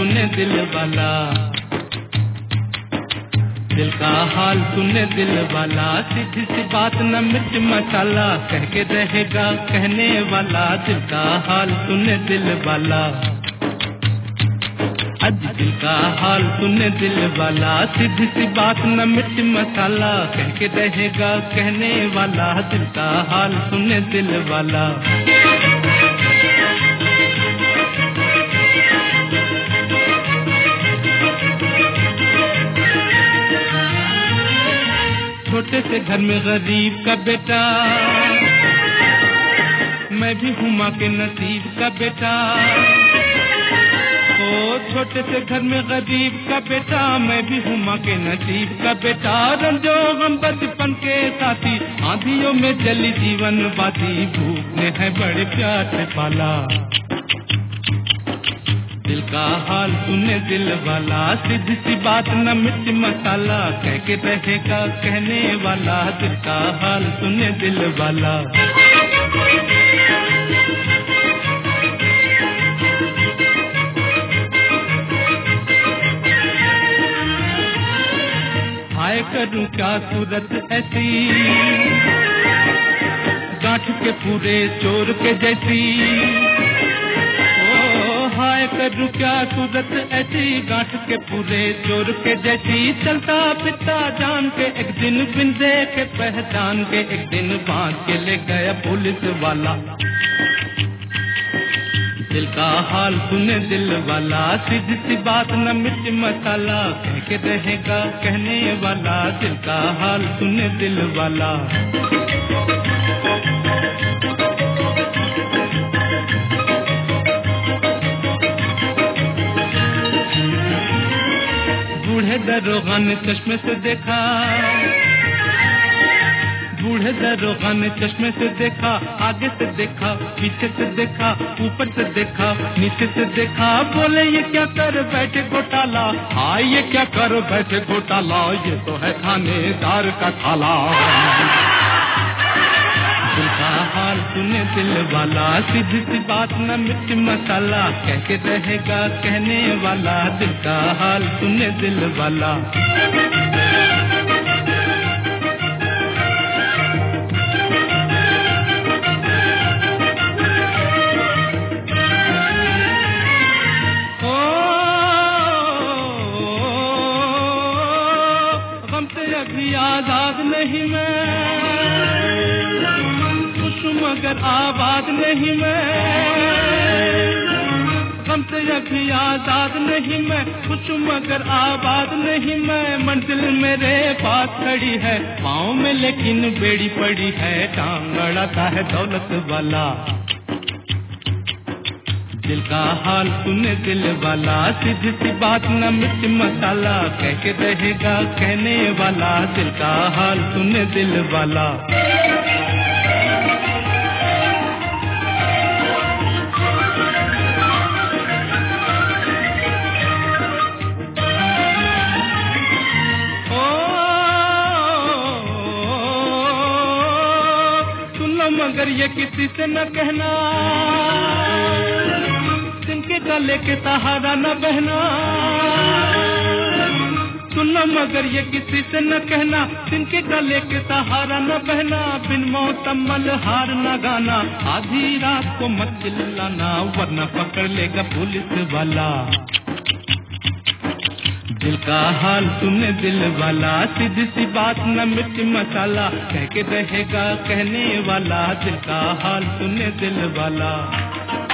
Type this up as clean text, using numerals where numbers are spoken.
सुने दिल वाला, दिल का हाल सुने दिल वाला, सीधी सी बात न मिर्च मसाला, कह के रहेगा कहने वाला, दिल का हाल सुने दिल वाला। आज दिल का हाल सुने दिल वाला, सीधी सी बात न मिर्च मसाला, कह के रहेगा कहने वाला, दिल का हाल सुने दिल वाला। छोटे से घर में गरीब का बेटा, मैं भी हूँ माँ के नसीब का बेटा। ओ छोटे से घर में गरीब का बेटा, मैं भी हूँ माँ के नसीब का बेटा। रंजो हम बचपन के साथी, आंधियों में जली जीवन बाती, भूख ने है बड़े प्यार से पाला। दिल का हाल सुने दिल वाला, सीधी सी बात न मिर्च मसाला, कह के रहेगा कहने वाला, दिल का हाल सुने दिल वाला। हाय करूं क्या सूरत ऐसी, गांठ के पूरे चोर के जैसी। हाय करूं क्या सूरत ऐसी, गांठ के पूरे चोर के जैसी। चलता फिरता जान के एक दिन बिन देखे पहचान के, एक दिन बांध के ले गया पुलिस वाला। दिल का हाल सुने दिल वाला, सीधी सी बात न मिर्च मसाला, कह के रहेगा कहने वाला, दिल का हाल सुने दिल वाला। बूढ़े दरोगा ने चश्मे से देखा, बूढ़े दरोगा ने चश्मे से देखा, आगे से देखा, पीछे से देखा, ऊपर से देखा, नीचे से देखा। बोले ये क्या कर बैठे घोटाला, हाँ ये क्या कर बैठे घोटाला, ये तो है थानेदार का थाला। दिल का हाल सुने दिल वाला, सीधी सी बात न मिर्च मसाला, कह के रहेगा कहने वाला, दिल का हाल सुने दिल वाला। ओ गम से अभी आजाद नहीं मैं, मगर आबाद नहीं मैं। गम से अभी आजाद नहीं मैं, कुछ मगर आबाद नहीं मैं। मंजिल मेरे पास खड़ी है, पाँव में लेकिन बेड़ी पड़ी है, टांग अड़ाता है दौलत वाला। दिल का हाल सुने दिल वाला, सीधी सी बात न मिर्च मसाला, कह के रहेगा कहने वाला, दिल का हाल सुने दिल वाला। मगर ये किसी से न कहना, जिनके गले के सहारा न बहना। सुनो मगर ये किसी से न कहना, जिनके गले के सहारा न बहना। बिन मौसम मल्हार न गाना, आधी रात को मत चिल्लाना, वरना पकड़ लेगा पुलिस वाला। दिल का हाल सुने दिल वाला, सीधी सी बात न मिर्च मसाला, कह के रहेगा कहने वाला, दिल का हाल सुने दिल वाला।